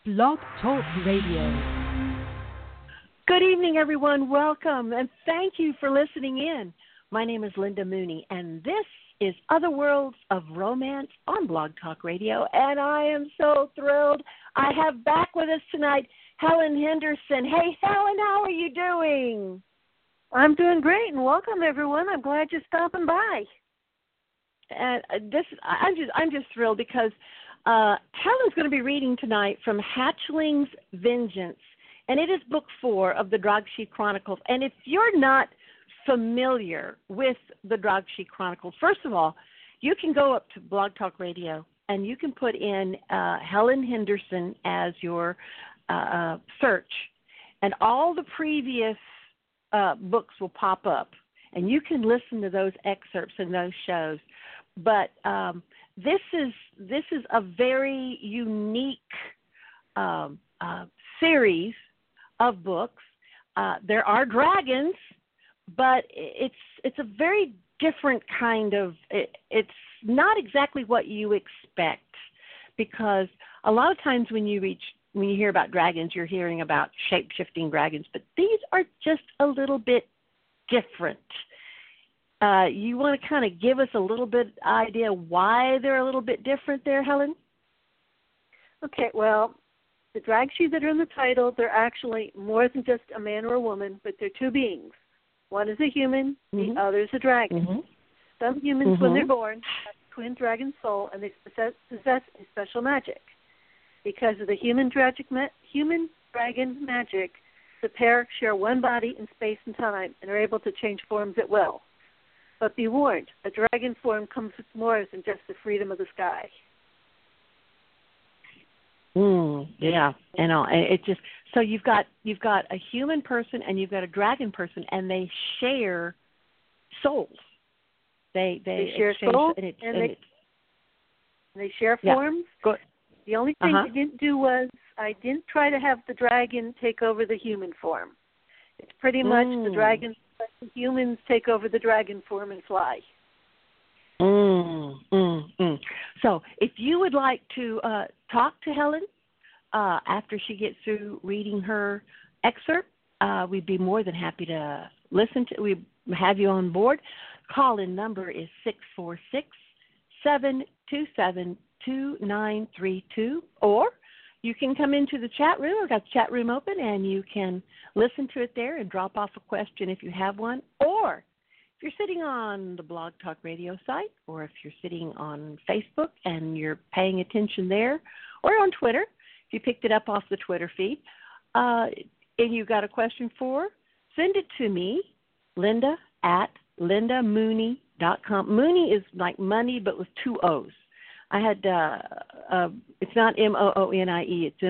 Blog Talk Radio. Good evening, everyone. Welcome, and thank you for listening in. My name is Linda Mooney, and this is Other Worlds of Romance on Blog Talk Radio, and I am so thrilled. I have back with us tonight Helen Henderson. Hey, Helen, how are you doing? I'm doing great, and welcome, everyone. I'm glad you're stopping by. And I'm just thrilled because Helen's going to be reading tonight from Hatchling's Vengeance, and it is book 4 of the Dragshi Chronicles. And if you're not familiar with the Dragshi Chronicles, first of all, you can go up to Blog Talk Radio and you can put in Helen Henderson as your search, and all the previous books will pop up, and you can listen to those excerpts in those shows. But this is a very unique series of books. There are dragons, but it's a very different kind of. It's not exactly what you expect, because a lot of times when you hear about dragons, you're hearing about shape-shifting dragons, but these are just a little bit different. You want to kind of give us a little bit idea why they're a little bit different there, Helen? Okay, well, the Dragshi that are in the title, they're actually more than just a man or a woman, but they're two beings. One is a human, the other is a dragon. Mm-hmm. Some humans, when they're born, have a twin dragon soul, and they possess a special magic. Because of the human dragon magic, the pair share one body in space and time and are able to change forms at will. But be warned, a dragon form comes with more than just the freedom of the sky. Yeah, and it just so you've got a human person and you've got a dragon person, and they share souls. They share souls and they share forms. Yeah. The only thing I didn't do was I didn't try to have the dragon take over the human form. It's pretty much the dragon. Let the humans take over the dragon form and fly. So if you would like to talk to Helen after she gets through reading her excerpt, we'd be more than happy to listen to. We have you on board. Call-in number is 646-727-2932, or you can come into the chat room. I've got the chat room open, and you can listen to it there and drop off a question if you have one. Or if you're sitting on the Blog Talk Radio site, or if you're sitting on Facebook and you're paying attention there, or on Twitter, if you picked it up off the Twitter feed, and you got a question send it to me, Linda at lindamooney.com. Mooney is like money, but with 2 O's. I had, it's not MOONIE, it's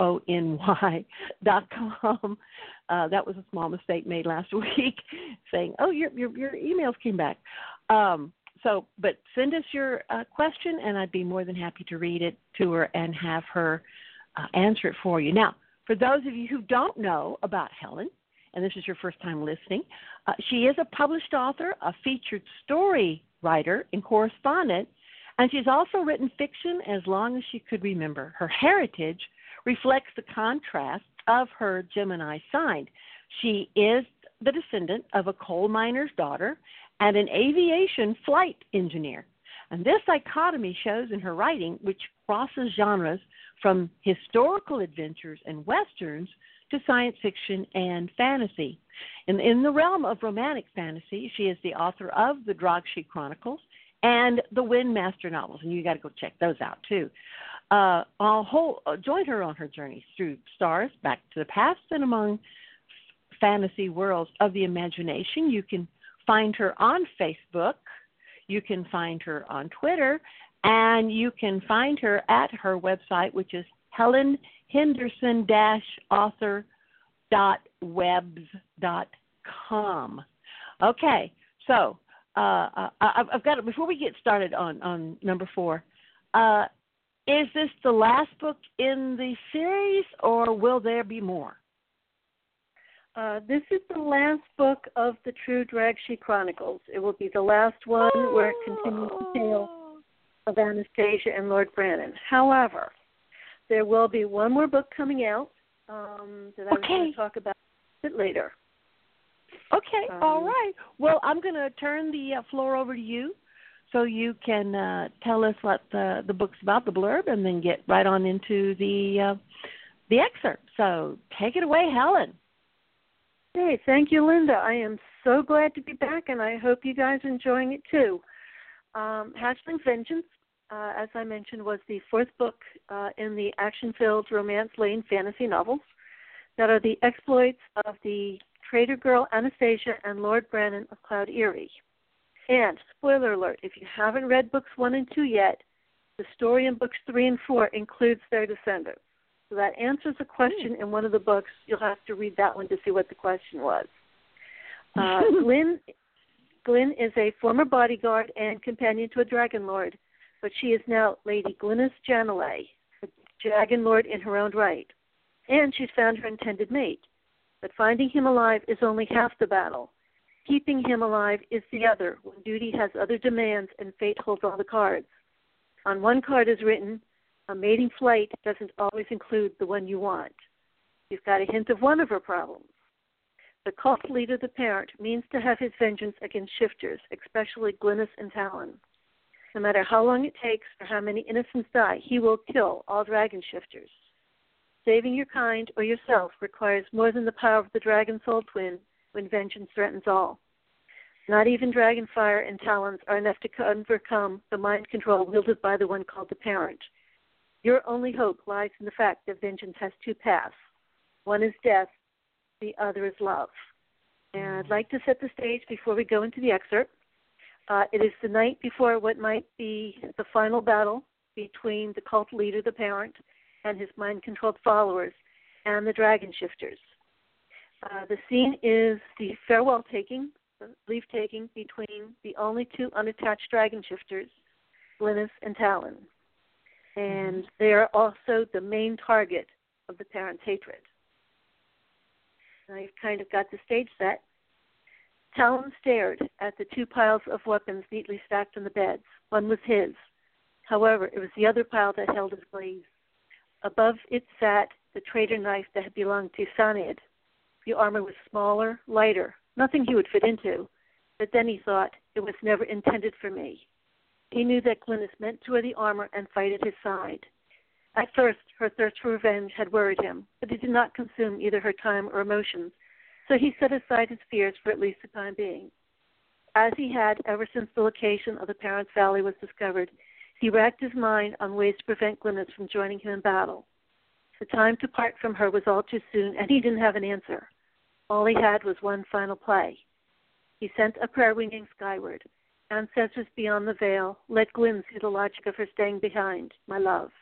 MOONY.com. That was a small mistake made last week, saying, oh, your emails came back. But send us your question, and I'd be more than happy to read it to her and have her answer it for you. Now, for those of you who don't know about Helen, and this is your first time listening, she is a published author, a featured story writer and correspondent, and she's also written fiction as long as she could remember. Her heritage reflects the contrast of her Gemini sign. She is the descendant of a coal miner's daughter and an aviation flight engineer. And this dichotomy shows in her writing, which crosses genres from historical adventures and westerns to science fiction and fantasy. In the realm of romantic fantasy, she is the author of the Dragshi Chronicles and the Windmaster novels, and you got to go check those out too. Join her on her journeys through stars, back to the past, and among fantasy worlds of the imagination. You can find her on Facebook, you can find her on Twitter, and you can find her at her website, which is helenhenderson-author.webs.com. Okay, so I've got it. Before we get started on number 4, is this the last book in the series, or will there be more? This is the last book of the True Dragshi Chronicles. It will be the last one where it continues the tale of Anastasia and Lord Brannon. However, there will be one more book coming out that I was going to talk about a bit later. Okay, all right. Well, I'm going to turn the floor over to you so you can tell us what the book's about, the blurb, and then get right on into the excerpt. So take it away, Helen. Hey, thank you, Linda. I am so glad to be back, and I hope you guys are enjoying it too. Hatchling Vengeance, as I mentioned, was the fourth book in the action-filled Romance Lane fantasy novels that are the exploits of the Trader Girl Anastasia and Lord Brannon of Cloud Eyrie. And, spoiler alert, if you haven't read books 1 and 2 yet, the story in books 3 and 4 includes their descendants. So that answers a question in one of the books. You'll have to read that one to see what the question was. Glyn is a former bodyguard and companion to a Dragon Lord, but she is now Lady Glynis Janelay, a Dragon Lord in her own right. And she's found her intended mate. But finding him alive is only half the battle. Keeping him alive is the other, when duty has other demands and fate holds all the cards. On one card is written, a mating flight doesn't always include the one you want. You've got a hint of one of her problems. The cult leader, the parent, means to have his vengeance against shifters, especially Glynis and Talon. No matter how long it takes or how many innocents die, he will kill all dragon shifters. Saving your kind or yourself requires more than the power of the dragon soul twin when vengeance threatens all. Not even dragon fire and talons are enough to overcome the mind control wielded by the one called the parent. Your only hope lies in the fact that vengeance has two paths. One is death, the other is love. And I'd like to set the stage before we go into the excerpt. It is the night before what might be the final battle between the cult leader, the parent, and his mind-controlled followers, and the dragon shifters. The scene is the farewell taking, the leave-taking between the only two unattached dragon shifters, Glynis and Talon. And they are also the main target of the parent's hatred. Now you've kind of got the stage set. Talon stared at the two piles of weapons neatly stacked on the beds. One was his. However, it was the other pile that held his glaive. Above it sat the traitor knife that had belonged to Sanid. The armor was smaller, lighter, nothing he would fit into. But then he thought, it was never intended for me. He knew that Glynis meant to wear the armor and fight at his side. At first, her thirst for revenge had worried him, but it did not consume either her time or emotions, so he set aside his fears for at least the time being. As he had ever since the location of the Parents' Valley was discovered, he racked his mind on ways to prevent Glynis from joining him in battle. The time to part from her was all too soon, and he didn't have an answer. All he had was one final play. He sent a prayer winging skyward. Ancestors beyond the veil, let Glyn see the logic of her staying behind, my love.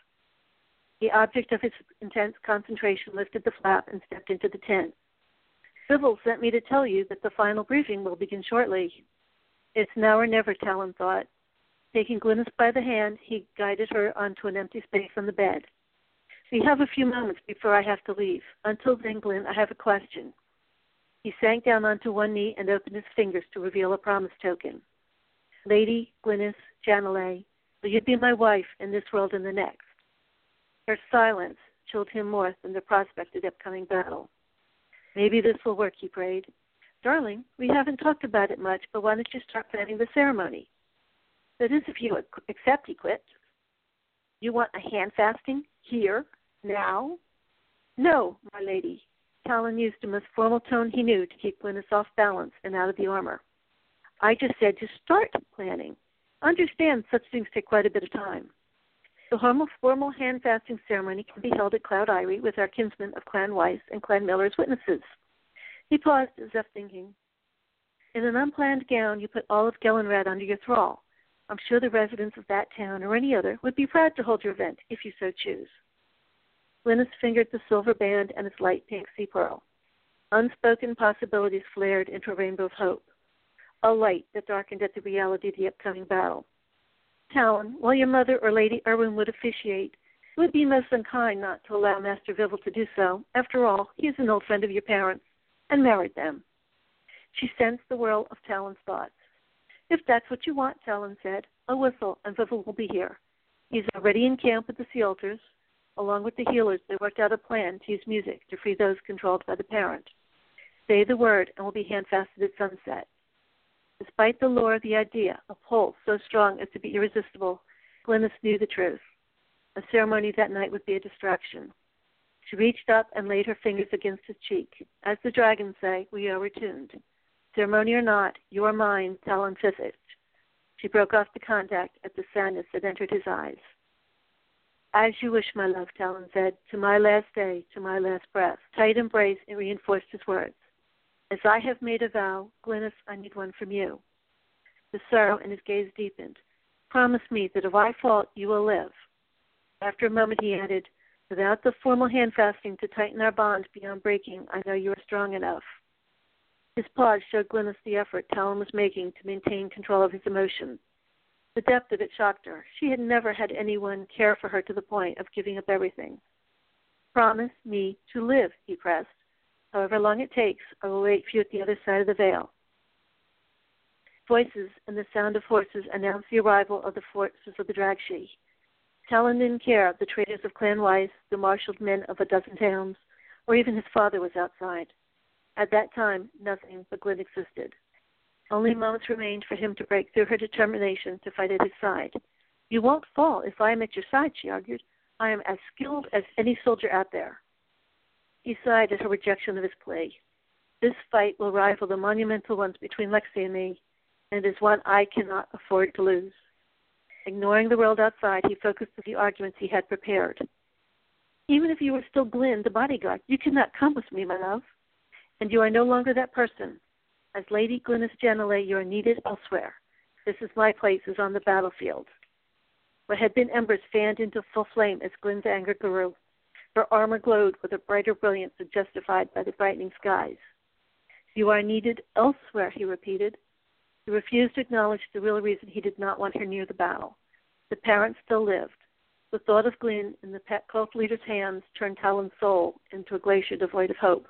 The object of his intense concentration lifted the flap and stepped into the tent. Sybil sent me to tell you that the final briefing will begin shortly. It's now or never, Talon thought. Taking Glynis by the hand, he guided her onto an empty space on the bed. We have a few moments before I have to leave. Until then, Glyn, I have a question. He sank down onto one knee and opened his fingers to reveal a promise token. Lady Glynis Janelay, will you be my wife in this world and the next? Her silence chilled him more than the prospect of the upcoming battle. Maybe this will work, he prayed. Darling, we haven't talked about it much, but why don't you start planning the ceremony? That is, if you accept, he quipped. You want a hand fasting? Here? Now? No, my lady. Talon used the most formal tone he knew to keep Glynis off balance and out of the armor. I just said to start planning. Understand such things take quite a bit of time. The formal hand fasting ceremony can be held at Cloud Eyrie with our kinsmen of Clan Weiss and Clan Miller as witnesses. He paused as if thinking. In an unplanned gown, you put Olive Gellenrad under your thrall. I'm sure the residents of that town or any other would be proud to hold your event if you so choose. Glynis fingered the silver band and its light pink sea pearl. Unspoken possibilities flared into a rainbow of hope. A light that darkened at the reality of the upcoming battle. Talon, while your mother or Lady Irwin would officiate, it would be most unkind not to allow Master Vivel to do so. After all, he is an old friend of your parents, and married them. She sensed the whirl of Talon's thoughts. If that's what you want, Talon said, I'll whistle, and Vivel will be here. He's already in camp with the sea altars. along with the healers, they worked out a plan to use music to free those controlled by the parent. Say the word and will be handfasted at sunset. Despite the lure of the idea, a pull so strong as to be irresistible, Glynis knew the truth. A ceremony that night would be a distraction. She reached up and laid her fingers against his cheek. As the dragons say, we are attuned. Ceremony or not, you are mine, Talon Fithich. She broke off the contact at the sadness that entered his eyes. As you wish, my love, Talon said, to my last day, to my last breath. Tight embrace and reinforced his words. As I have made a vow, Glynis, I need one from you. The sorrow in his gaze deepened. Promise me that if I fall, you will live. After a moment he added, without the formal handfasting to tighten our bond beyond breaking, I know you are strong enough. His pause showed Glynis the effort Talon was making to maintain control of his emotions. The depth of it shocked her. She had never had anyone care for her to the point of giving up everything. Promise me to live, he pressed. However long it takes, I will wait for you at the other side of the veil. Voices and the sound of horses announced the arrival of the forces of the Dragshi. Talon didn't care if the traders of Clan Weiss, the marshaled men of a dozen towns, or even his father was outside. At that time, nothing but Glyn existed. Only moments remained for him to break through her determination to fight at his side. You won't fall if I am at your side, she argued. I am as skilled as any soldier out there. He sighed at her rejection of his plea. This fight will rival the monumental ones between Lexi and me, and it is one I cannot afford to lose. Ignoring the world outside, he focused on the arguments he had prepared. Even if you were still Glyn, the bodyguard, you cannot come with me, my love. And you are no longer that person. As Lady Glynis Genelay, you are needed elsewhere. This is my place, is on the battlefield. What had been embers fanned into full flame as Glyn's anger grew. Her armor glowed with a brighter brilliance justified by the brightening skies. You are needed elsewhere, he repeated. He refused to acknowledge the real reason he did not want her near the battle. The parent still lived. The thought of Glyn in the pet cult leader's hands turned Talon's soul into a glacier devoid of hope.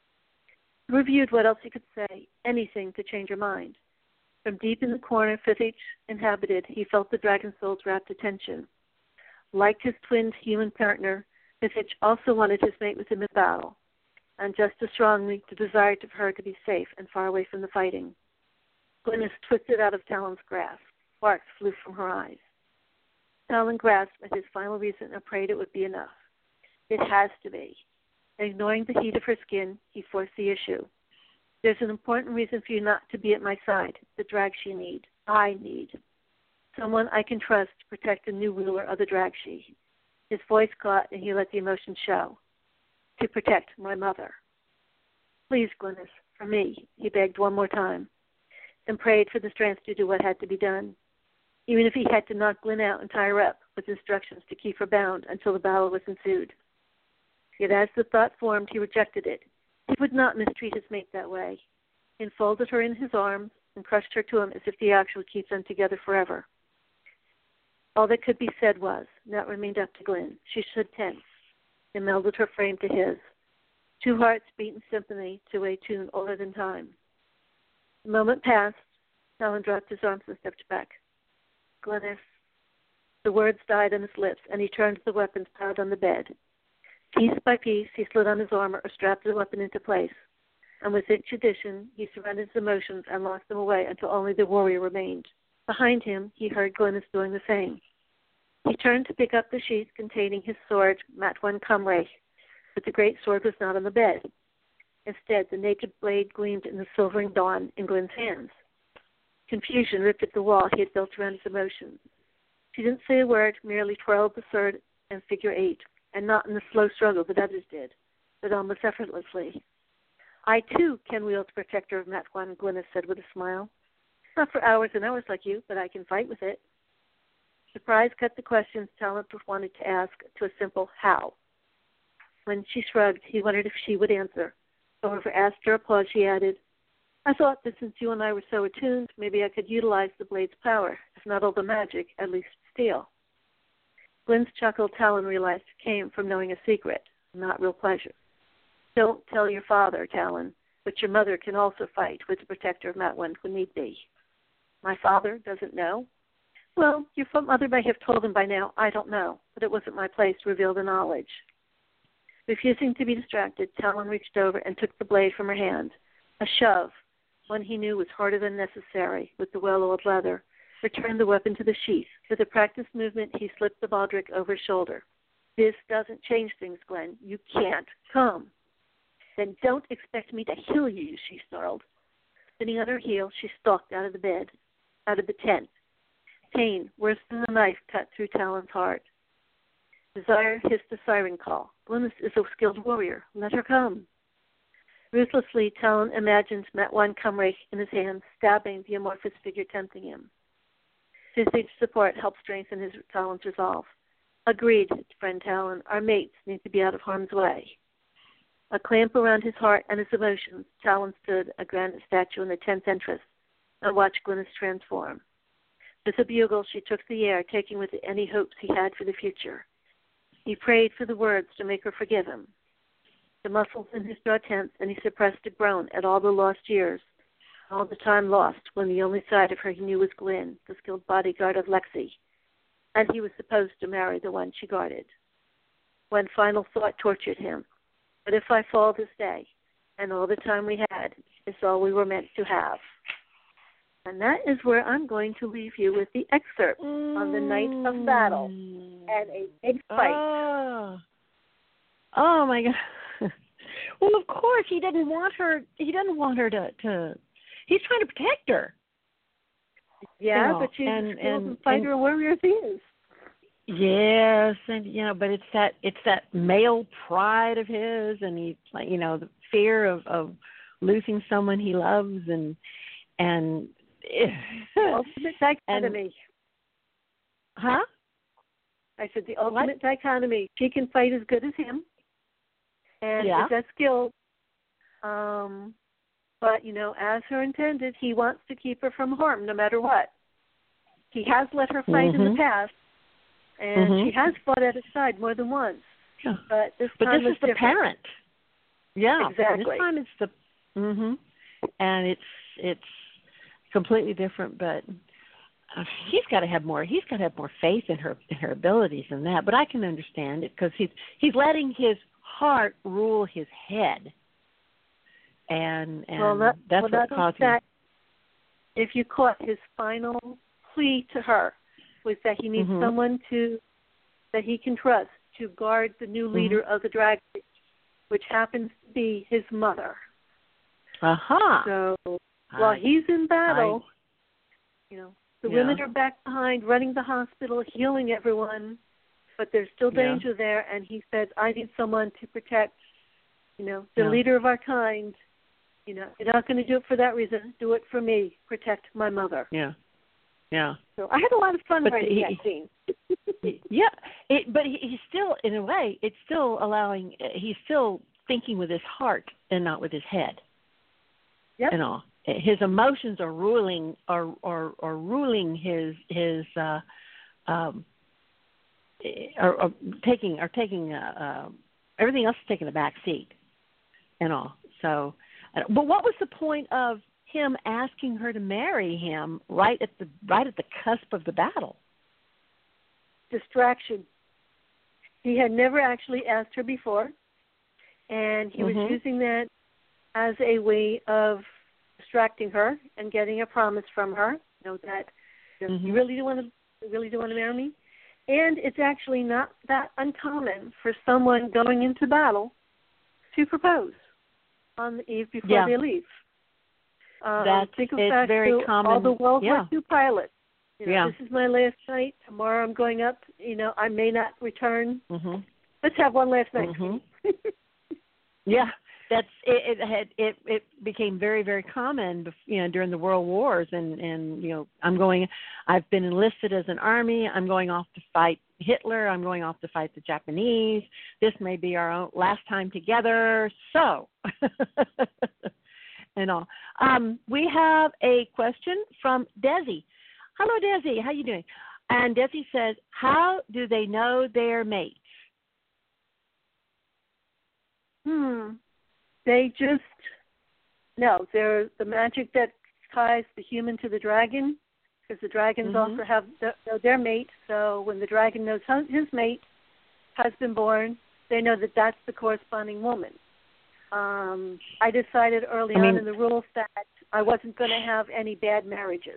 He reviewed what else he could say, anything to change her mind. From deep in the corner Fithich inhabited, he felt the dragon soul's rapt attention. Like his twin human partner, Fithich also wanted his mate with him in battle, and just as strongly the desire for her to be safe and far away from the fighting. Glynis twisted out of Talon's grasp. Sparks flew from her eyes. Talon grasped at his final reason and prayed it would be enough. It has to be. Ignoring the heat of her skin, he forced the issue. There's an important reason for you not to be at my side, the Dragshi need. I need. Someone I can trust to protect the new ruler of the Dragshi. His voice caught and he let the emotion show. To protect my mother. Please, Glynis, for me, he begged one more time, and prayed for the strength to do what had to be done, even if he had to knock Glyn out and tie her up with instructions to keep her bound until the battle was ensued. Yet as the thought formed, he rejected it. He would not mistreat his mate that way. He enfolded her in his arms and crushed her to him as if the action would keep them together forever. All that could be said was, and that remained up to Glyn. She stood tense and melded her frame to his. Two hearts beat in symphony to a tune older than time. The moment passed. Talon dropped his arms and stepped back. Glynis. The words died on his lips, and he turned to the weapons piled on the bed. Piece by piece, he slid on his armor or strapped the weapon into place, and with each addition, he surrendered his emotions and locked them away until only the warrior remained. Behind him, he heard Glynis doing the same. He turned to pick up the sheath containing his sword, Matwan Cumray, but the great sword was not on the bed. Instead, the naked blade gleamed in the silvering dawn in Glyn's hands. Confusion ripped at the wall he had built around his emotions. She didn't say a word, merely twirled the sword and figure 8, and not in the slow struggle that others did, but almost effortlessly. I, too, can wield the protector of Matwan, Glynis said with a smile. Not for hours and hours like you, but I can fight with it. Surprise cut the questions Talon wanted to ask to a simple how. When she shrugged, he wondered if she would answer. However, after a pause, she added, I thought that since you and I were so attuned, maybe I could utilize the blade's power, if not all the magic, at least steel. Glyn's chuckle, Talon realized, came from knowing a secret, not real pleasure. Don't tell your father, Talon, but your mother can also fight with the protector of Matwan when need be. My father doesn't know? Well, your mother may have told him by now, I don't know, but it wasn't my place to reveal the knowledge. Refusing to be distracted, Talon reached over and took the blade from her hand. A shove, one he knew was harder than necessary, with the well-oiled leather, returned the weapon to the sheath. With a practiced movement, he slipped the baldric over his shoulder. This doesn't change things, Glenn. You can't come. Then don't expect me to heal you, she snarled. Spinning on her heel, she stalked out of the tent. Pain, worse than a knife, cut through Talon's heart. Desire hissed a siren call. Glynis is a skilled warrior. Let her come. Ruthlessly, Talon imagined Matwan Cumrake in his hands, stabbing the amorphous figure tempting him. Physical support helped strengthen Talon's resolve. Agreed, friend Talon. Our mates need to be out of harm's way. A clamp around his heart and his emotions, Talon stood, a granite statue in the tent's entrance, and watched Glynis transform. With a bugle, she took the air, taking with it any hopes he had for the future. He prayed for the words to make her forgive him. The muscles in his jaw tensed, and he suppressed a groan at all the lost years, all the time lost when the only side of her he knew was Glenn, the skilled bodyguard of Lexi, and he was supposed to marry the one she guarded. One final thought tortured him. What if I fall this day, and all the time we had is all we were meant to have? And that is where I'm going to leave you with the excerpt on the night of battle and a big fight. Oh my God. Well, of course, he doesn't want her to he's trying to protect her. Yeah, you know, but she's a skilled fighter, warrior she is. Yes, and but it's that male pride of his, and he's like, the fear of losing someone he loves, and ultimate dichotomy. Huh? I said the ultimate dichotomy. She can fight as good as him, and is that skilled. But as her intended, he wants to keep her from harm, no matter what. He has let her fight in the past. And she has fought at his side more than once. Yeah. But this is the parent. Yeah. Exactly. This time it's the and it's completely different, but he's got to have more faith in her abilities than that. But I can understand it because he's letting his heart rule his head. And that's what's causing that. If you caught his final plea to her, was that he needs someone that he can trust to guard the new leader of the Dragon, which happens to be his mother. So while he's in battle, the women are back behind, running the hospital, healing everyone, but there's still danger there. And he said, I need someone to protect, the leader of our kind. You're not going to do it for that reason. Do it for me. Protect my mother. Yeah. Yeah. So I had a lot of fun writing that scene. But he's still, in a way, it's still allowing. He's still thinking with his heart and not with his head. Yep. His emotions are ruling his are taking everything else is taking a back seat and all. So, but what was the point of him asking her to marry him right at the cusp of the battle? Distraction. He had never actually asked her before, and he was using that as a way of distracting her and getting a promise from her. That you really do want to marry me, and it's actually not that uncommon for someone going into battle to propose on the eve before they leave. Think of it's very common. All the World War II pilots. This is my last night. Tomorrow I'm going up. I may not return. Let's have one last night. That's it. It became very, very common, during the World Wars, and I've been enlisted as an army. I'm going off to fight Hitler. I'm going off to fight the Japanese. This may be our last time together. So. And all. We have a question from Desi. Hello, Desi. How you doing? And Desi says, how do they know they're mates? They just know. They're the magic that ties the human to the dragon. because the dragons also have their mate. So when the dragon knows his mate has been born, they know that that's the corresponding woman. I decided early on in the rules that I wasn't going to have any bad marriages.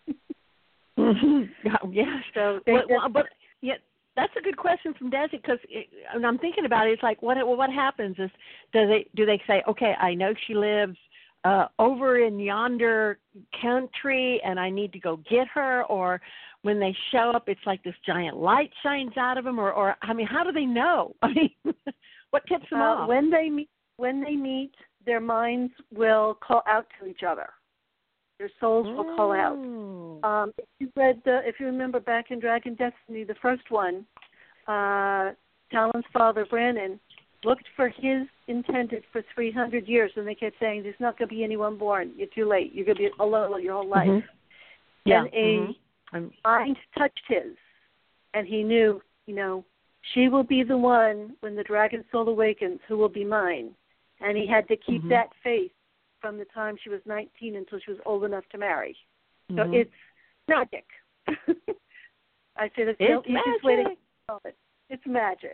Yes. So but yeah, that's a good question from Desi, because I'm thinking about it. It's like, what happens is, do they say, okay, I know she lives over in yonder country, and I need to go get her, or when they show up, it's like this giant light shines out of them, or I mean, how do they know? I mean, what tips them off? When they meet, their minds will call out to each other. Their souls will call out. If you remember back in Dragon Destiny, the first one, Talon's father, Brannon, looked for his intended for 300 years, and they kept saying, there's not going to be anyone born. You're too late. You're going to be alone your whole life. Yeah. And a mind touched his, and he knew, she will be the one when the dragon soul awakens who will be mine. And he had to keep that faith from the time she was 19 until she was old enough to marry. So it's magic. I say that's the easiest way to call it. It's magic.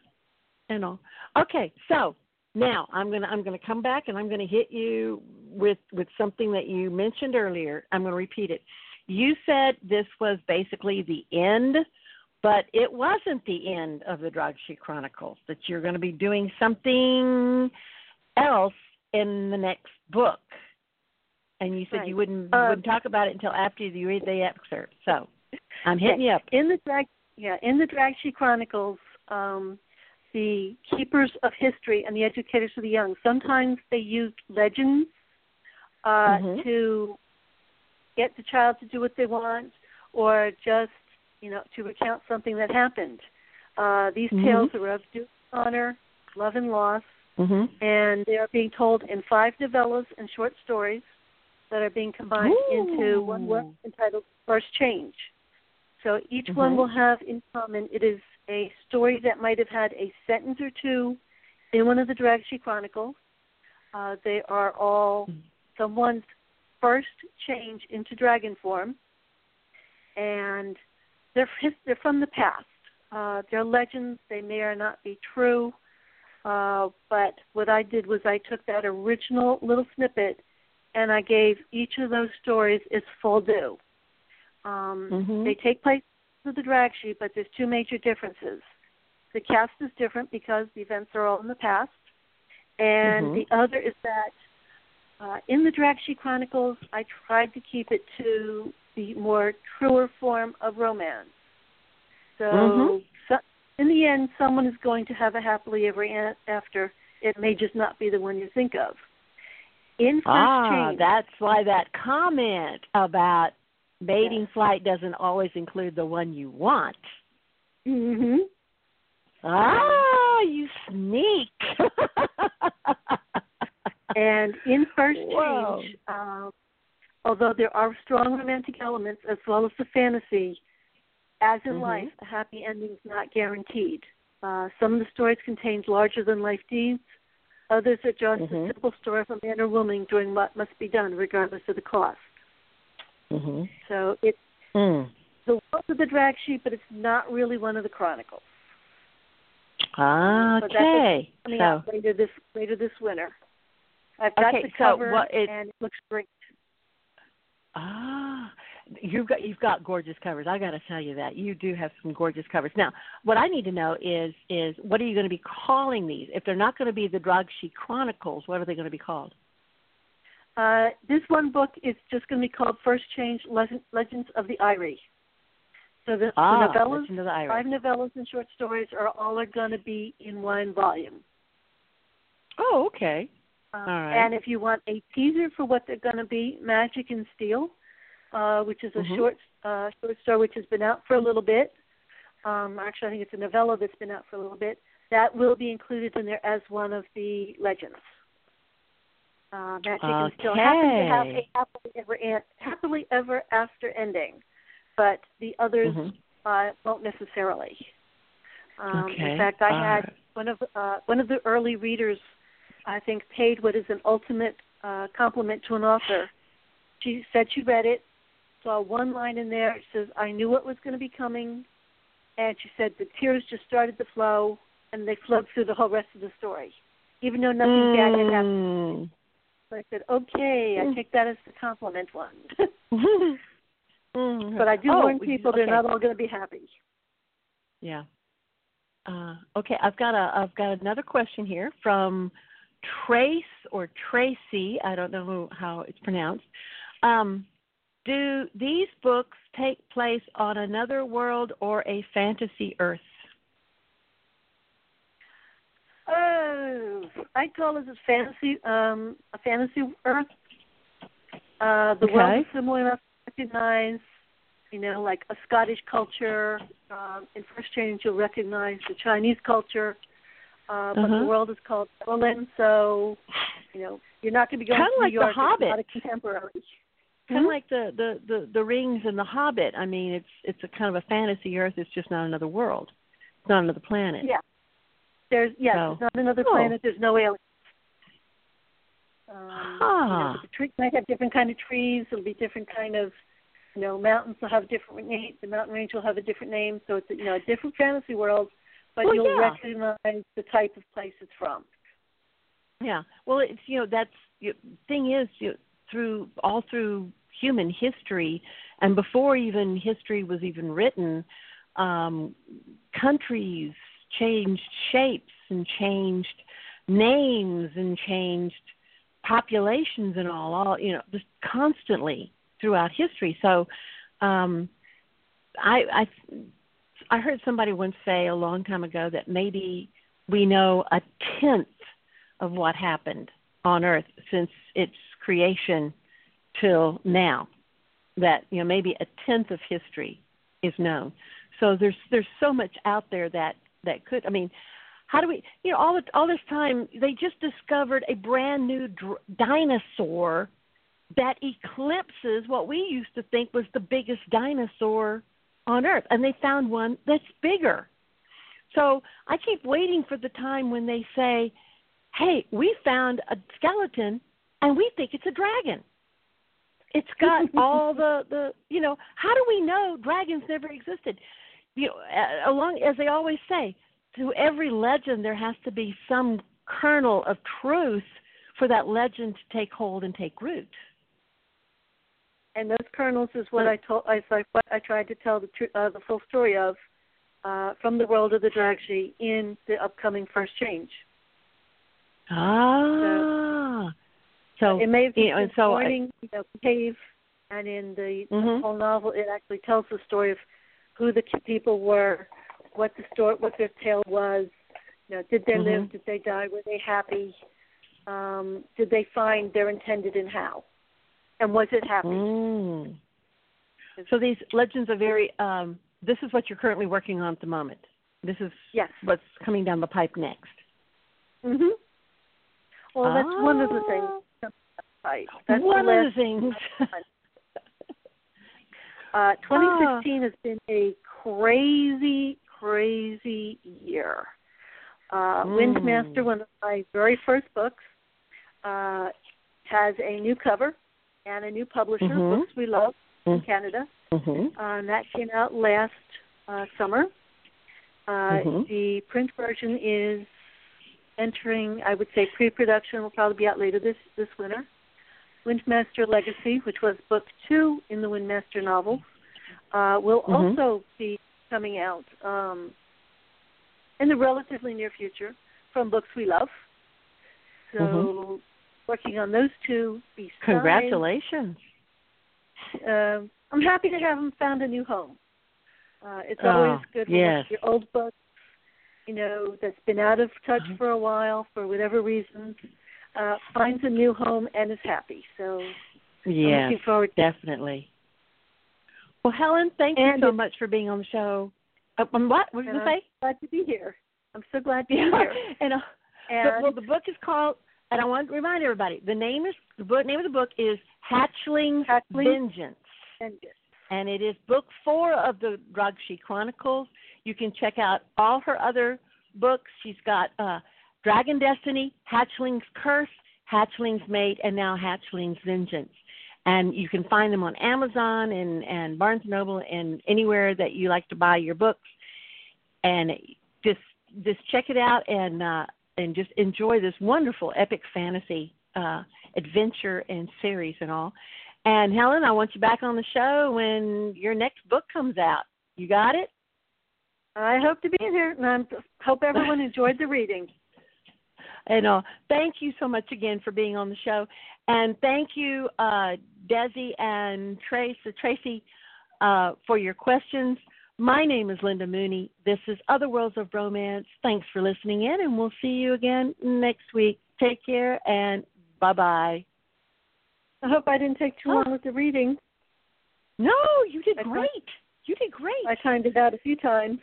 Okay, so now I'm gonna come back, and I'm gonna hit you with something that you mentioned earlier. I'm gonna repeat it. You said this was basically the end, but it wasn't the end of the Dragshi Chronicles. That you're going to be doing something else in the next book, and you said you wouldn't talk about it until after you read the excerpt. So I'm hitting you up. In the Dragshi Chronicles, the keepers of history and the educators of the young, sometimes they used legends to get the child to do what they want, or just to recount something that happened. These tales are of duty, honor, love, and loss. And they are being told in 5 novellas and short stories that are being combined into one work entitled First Change. So each one will have in common, it is a story that might have had a sentence or two in one of the Dragshi Chronicles. They are all someone's first change into dragon form, and they're from the past. They're legends. They may or not be true. But what I did was I took that original little snippet and I gave each of those stories its full due. They take place with the Dragshi, but there's 2 major differences. The cast is different because the events are all in the past, and the other is that in the Dragshi Chronicles, I tried to keep it to the more truer form of romance. So in the end, someone is going to have a happily ever after. It may just not be the one you think of. In First Change, that's why that comment about mating flight doesn't always include the one you want. You sneak. And in First Change, although there are strong romantic elements as well as the fantasy, as in life, a happy ending is not guaranteed. Some of the stories contain larger-than-life deeds. Others are just a simple story of a man or woman doing what must be done, regardless of the cost. So it's the world of the Dragshi, but it's not really one of the Chronicles. Okay. So that's coming out later this winter. I've got the cover, and it looks great. You've got gorgeous covers. I got to tell you that you do have some gorgeous covers. Now, what I need to know is what are you going to be calling these? If they're not going to be the Dragshi Chronicles, what are they going to be called? This one book is just going to be called First Change: Legends of the Eyrie. So the novellas, 5 novellas and short stories are going to be in one volume. Oh, okay. All right. And if you want a teaser for what they're going to be, Magic and Steel, which is a short story which has been out for a little bit. Actually, I think it's a novella that's been out for a little bit. That will be included in there as one of the legends. Magic and Steel happens to have a happily ever after ending, but the others won't necessarily. In fact, I had one of the early readers, I think, paid what is an ultimate compliment to an author. She said she read it, saw one line in there. It says, "I knew what was going to be coming," and she said the tears just started to flow, and they flowed through the whole rest of the story, even though nothing bad had happened. So I said, "Okay, I take that as the compliment one." But I do warn people they're not all going to be happy. Yeah. Okay, I've got another question here from Trace or Tracy. I don't know how it's pronounced. Do these books take place on another world or a fantasy Earth? I call this a fantasy Earth. The world is similar enough to recognize, like a Scottish culture. In First Change, you'll recognize the Chinese culture. But the world is called Berlin, so you're not going to be going to New York. It's not a contemporary. Kind of like the Rings and the Hobbit. I mean, it's a kind of a fantasy Earth. It's just not another world. It's not another planet. Yeah. There's not another planet. There's no aliens. The tree might have different kind of trees. It'll be different kind of, mountains will have different names. The mountain range will have a different name. So it's a different fantasy world, but you'll recognize the type of place it's from. Yeah. Well, it's that's thing is through human history, and before even history was even written, countries changed shapes and changed names and changed populations and all just constantly throughout history. So I heard somebody once say a long time ago that maybe we know a tenth of what happened on Earth since its creation till now. That maybe a tenth of history is known. So there's so much out there that could. I mean, how do we? All this time they just discovered a brand new dinosaur that eclipses what we used to think was the biggest dinosaur on Earth, and they found one that's bigger. So I keep waiting for the time when they say, "Hey, we found a skeleton, and we think it's a dragon. It's got all the how do we know dragons never existed?" Along as they always say, to every legend there has to be some kernel of truth for that legend to take hold and take root. And those kernels is what I tried to tell the full story of from the world of the Dragshi in the upcoming First Change. So it may have been morning, cave, and in the whole novel, it actually tells the story of who the people were, what their tale was. Did they live? Did they die? Were they happy? Did they find their intended and how? And was it happy? So these legends are very. This is what you're currently working on at the moment. This is what's coming down the pipe next. Well, that's one of the things. That's one of the things. 2016 has been a crazy year. Windmaster, one of my very first books, has a new cover and a new publisher, Books We Love in Canada. And that came out last summer. The print version is entering, I would say, pre-production. Will probably be out later this winter. Windmaster Legacy, which was book 2 in the Windmaster novel, will also be coming out in the relatively near future from Books We Love. So working on those two. Besides, congratulations. I'm happy to have them found a new home. It's always good when your old book, that's been out of touch for a while for whatever reasons, finds a new home and is happy. So I'm looking forward to definitely. Well, Helen, thank you so much for being on the show. What were you going to say? Glad to be here. I'm so glad to be here. The book is called, and I want to remind everybody, the name of the book is Hatchling's Vengeance. And it is book 4 of the Dragshi Chronicles. You can check out all her other books. She's got Dragon Destiny, Hatchling's Curse, Hatchling's Mate, and now Hatchling's Vengeance. And you can find them on Amazon and Barnes & Noble and anywhere that you like to buy your books. And just check it out and just enjoy this wonderful epic fantasy adventure and series and all. And Helen, I want you back on the show when your next book comes out. You got it? I hope to be here, and I hope everyone enjoyed the reading. And thank you so much again for being on the show. And thank you, Desi and Tracy, for your questions. My name is Linda Mooney. This is Other Worlds of Romance. Thanks for listening in, and we'll see you again next week. Take care, and bye-bye. I hope I didn't take too long with the reading. No, you did great. You did great. I timed it out a few times.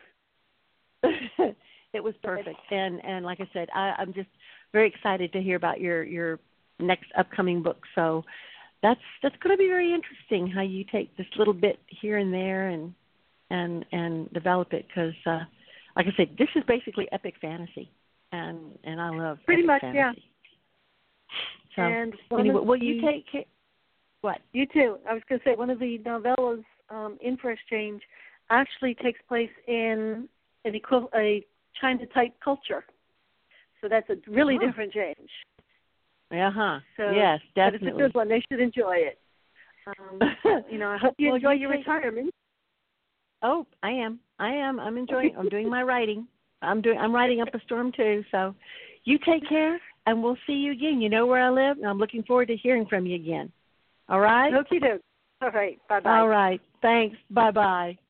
It was perfect. And like I said, I'm just very excited to hear about your next upcoming book. So that's going to be very interesting how you take this little bit here and there and develop it, because like I said, this is basically epic fantasy, and I love pretty epic much fantasy. Yeah. So and anyway, will you take care? What? You too. I was going to say one of the novellas in For a Change actually takes place in a China-type culture. So that's a really different change. So, yes, definitely. But it's a good one. They should enjoy it. I hope you enjoy your retirement. Oh, I am. I'm enjoying. I'm doing my writing. I'm writing Up a Storm too. So, you take care, and we'll see you again. You know where I live, and I'm looking forward to hearing from you again. All right. Okie doke. All right. Bye bye. All right. Thanks. Bye bye.